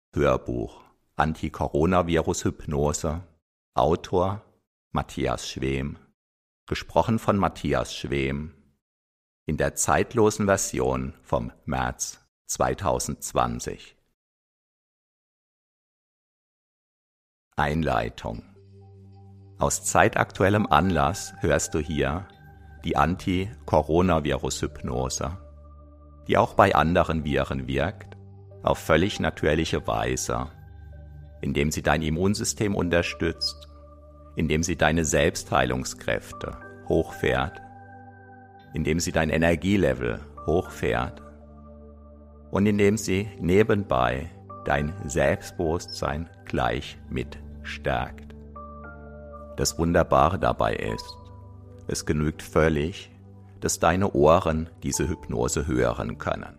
Hörbuch Anti-Coronavirus-Hypnose. Autor Matthias Schwem. Gesprochen von Matthias Schwem. In der zeitlosen Version vom März 2020. Einleitung. Aus zeitaktuellem Anlass hörst du hier die Anti-Coronavirus-Hypnose, die auch bei anderen Viren wirkt, auf völlig natürliche Weise, indem sie dein Immunsystem unterstützt, indem sie deine Selbstheilungskräfte hochfährt, indem sie dein Energielevel hochfährt und indem sie nebenbei dein Selbstbewusstsein gleich mit stärkt. Das Wunderbare dabei ist, es genügt völlig, dass deine Ohren diese Hypnose hören können.